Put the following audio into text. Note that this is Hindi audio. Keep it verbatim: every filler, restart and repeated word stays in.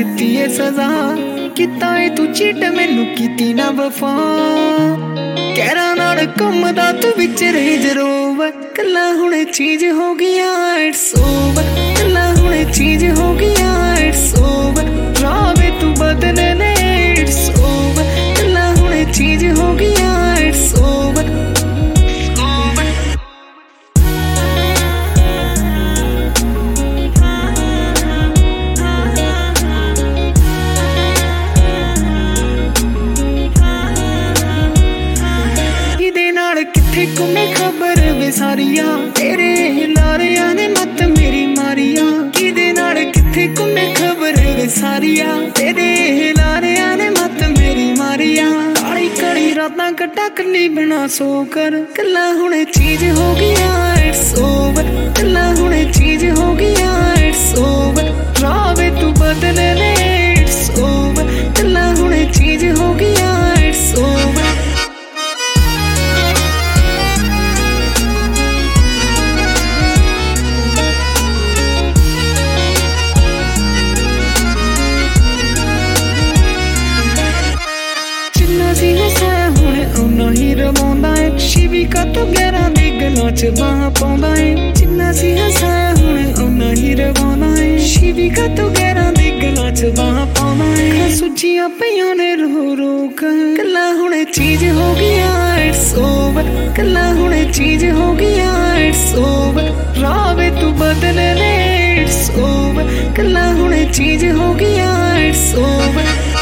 दिती है सजा किता है तू चीट मैनू कीती ना वफा कहरा नाल घुमदा तू विच रेंज रोवर कला हुणे चीज हो गया इट्स ओवर कला हुणे चीज हो गया इट्स ओवर रावे तू बदले ले इट्स ओवर कला हुणे चीज हो गया इट्स ओवर किथे कुमे खबर वे सारिया तेरे लारिया ने मत मेरी मारिया किदे नाल किथे कुमे खबर वे सारिया तेरे लारिया ने मत मेरी मारिया काली काली रातां कट्टा कली बिना सो कर कला हुणे चीज हो गया इट्स ओवर कला हुणे चीज हो गया इट्स ओवर रावे तू बदले ले इट्स ओवर कला हुणे चीज हो गया इट्स ओवर शिविका तो गैरा दे गलों च बाह पाउंदा है जिन्ना सी हसाया हुणे उन्ना ही रवाना है शिविका तो गैरा दे गलों च बाह पाउंदा है सुजियां पईयां ने रो रो कर कला हुणे चीज हो गया इट्स ओवर कला हुणे चीज हो गया इट्स ओवर रावे तू बदले ले इट्स ओवर कला हुणे चीज हो गया इट्स ओवर